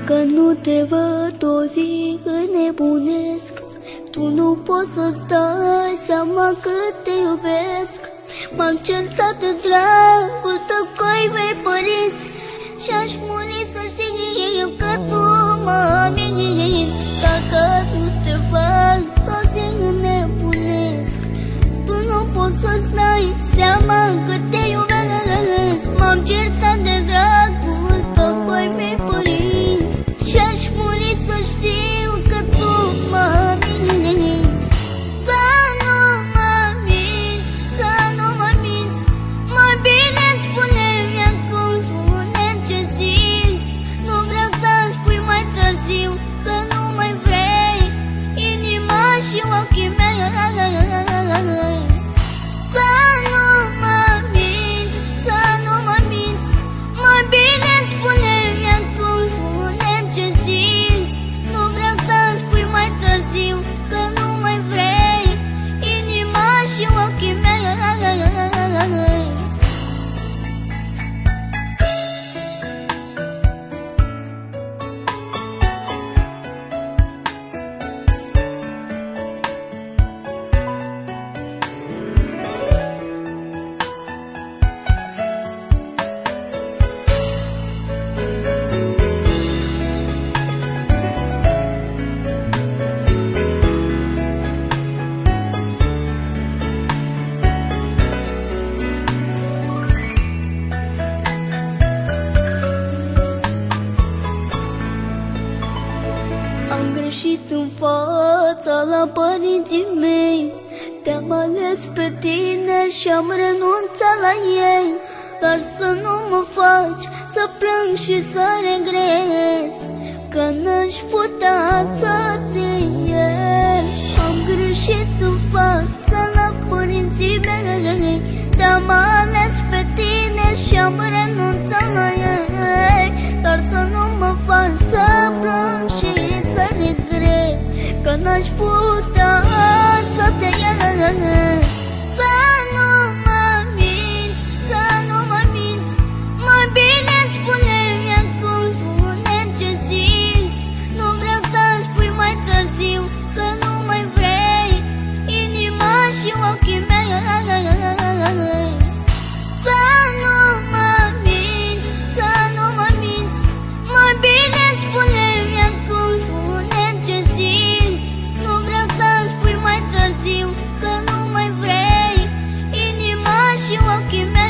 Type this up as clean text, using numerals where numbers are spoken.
Dacă nu te văd o zi înnebunesc. Tu nu poți să-ți dai seama cât te iubesc. M-am certat de dragul tău cu ai mei părinți și-aș muri să știu că tu mă minți. Dacă nu te văd o zi înnebunesc. Tu nu poți să-ți dai seama cât te iubesc. M-am certat de dragul tău cu ai mei părinți și-aș muri să știu că tu mă minți. Să nu mă minți, să nu mă minți. Mai bine spune-mi acum, spune-mi ce simți. Nu vreau să spui mai târziu că nu mai vrei inima și ochii mei. Să nu mă minți, să nu mă minți. Mai bine spune-mi acum, spune-mi ce simți. Nu vreau să spui mai târziu că nu mai vrei inima și ochii mei. Am greșit în fața la părinții mei. Te-am ales pe tine și-am renunțat la ei. Dar să nu mă faci să plâng și să regret că n-aș putea să te iert. Am greșit în fața la părinții mei. Te-am ales pe tine și-am renunțat la ei. Dar să nu mă faci să plâng și să regret că n-aș putea să te iert. Să nu mă minți, să nu mă minți. Mai bine spune-mi acum, spune-mi ce simți. Nu vreau să spui mai târziu că nu mai vrei inima și ochii mei. Să nu mă minți, să nu mă minți. Mai bine spune-mi acum, spune-mi ce simți. Nu vreau să spui mai târziu că nu mai vrei inima și ochii mei.